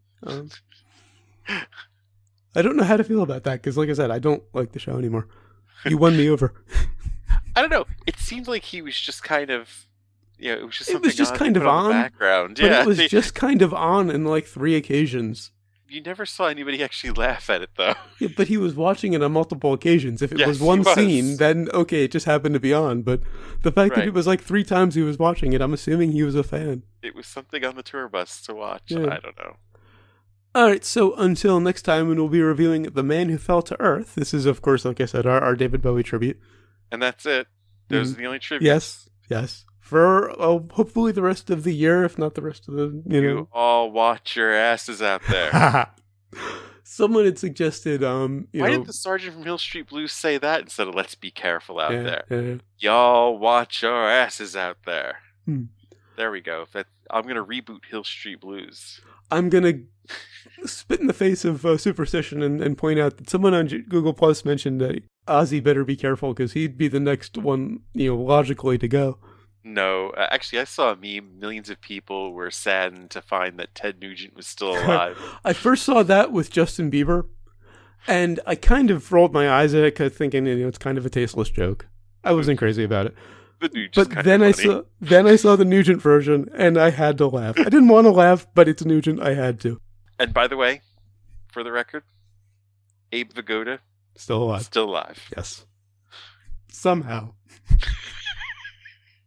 I don't know how to feel about that, because, like I said, I don't like the show anymore. You won me over. I don't know. It seemed like he was just kind of, it was just something kind of on the background. But it was just kind of on in like 3 occasions. You never saw anybody actually laugh at it, though. Yeah, but he was watching it on multiple occasions. If it was one scene, then okay, it just happened to be on. But the fact that it was like 3 times he was watching it, I'm assuming he was a fan. It was something on the tour bus to watch. Yeah. I don't know. All right, so until next time, when we'll be reviewing The Man Who Fell to Earth. This is, of course, like I said, our David Bowie tribute. And that's it. Those are the only tributes. Yes. For hopefully the rest of the year, if not the rest of the, You all watch your asses out there. Someone had suggested, Why did the Sergeant from Hill Street Blues say that instead of let's be careful out there? Y'all watch your asses out there. There we go. I'm going to reboot Hill Street Blues. I'm going to spit in the face of superstition and point out that someone on Google Plus mentioned that Ozzy better be careful because he'd be the next one, logically to go. No, actually, I saw a meme. Millions of people were saddened to find that Ted Nugent was still alive. I first saw that with Justin Bieber, and I kind of rolled my eyes at it, thinking, it's kind of a tasteless joke. I wasn't crazy about it. But then I saw the Nugent version, and I had to laugh. I didn't want to laugh, but it's Nugent. I had to. And by the way, for the record, Abe Vigoda still alive. Still alive. Yes. Somehow.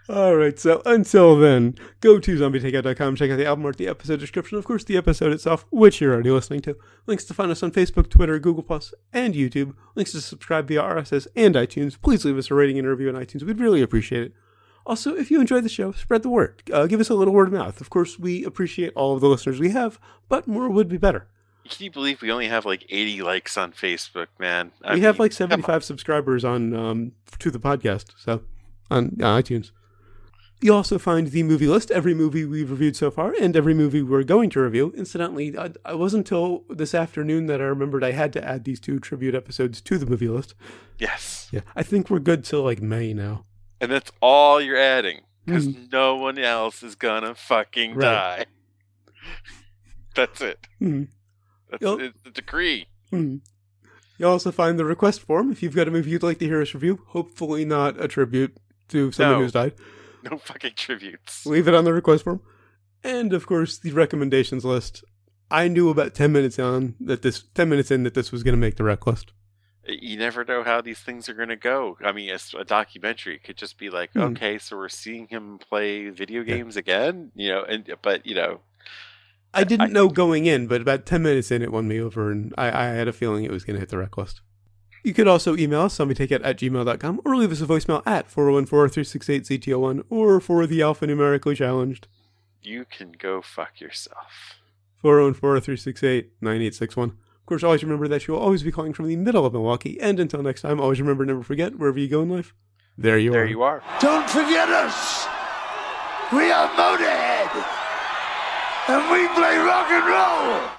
All right, so until then, go to zombietakeout.com, check out the album art, the episode description, of course, the episode itself, which you're already listening to. Links to find us on Facebook, Twitter, Google+, and YouTube. Links to subscribe via RSS and iTunes. Please leave us a rating and a review on iTunes. We'd really appreciate it. Also, if you enjoyed the show, spread the word. Give us a little word of mouth. Of course, we appreciate all of the listeners we have, but more would be better. Can you believe we only have like 80 likes on Facebook, man? We have like 75 subscribers on to the podcast, so on iTunes. You'll also find the movie list, every movie we've reviewed so far, and every movie we're going to review. Incidentally, it wasn't until this afternoon that I remembered I had to add these 2 tribute episodes to the movie list. Yes. Yeah, I think we're good till like May now. And that's all you're adding, because no one else is gonna fucking die. That's it. It's the decree. You'll also find the request form if you've got a movie you'd like to hear us review. Hopefully not a tribute to someone who's died. No fucking tributes. Leave it on the request form. And, of course, the recommendations list. I knew about 10 minutes in that this was going to make the rec list. You never know how these things are going to go. I mean, a documentary could just be like, okay, so we're seeing him play video games again, but I didn't know going in, but about 10 minutes in, it won me over, and I had a feeling it was going to hit the rec list. You could also email us, zombietakeout@gmail.com, or leave us a voicemail at 414-368-ZTO1, or for the alphanumerically challenged. You can go fuck yourself. 414-368-9861. Of course, always remember that you will always be calling from the middle of Milwaukee, and until next time, always remember, never forget, wherever you go in life, there you are. Don't forget us! We are Motorhead! And we play rock and roll!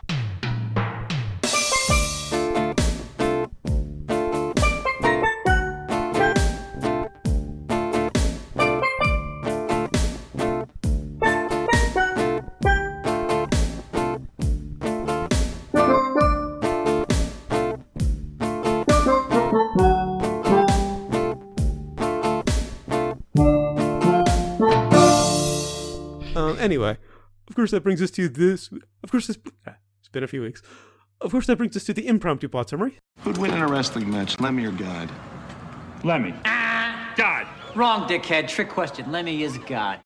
Anyway, of course that brings us to this. Of course, it's been a few weeks. Of course, that brings us to the impromptu plot summary. Who'd win in a wrestling match, Lemmy or God? Lemmy. God. Wrong, dickhead. Trick question. Lemmy is God.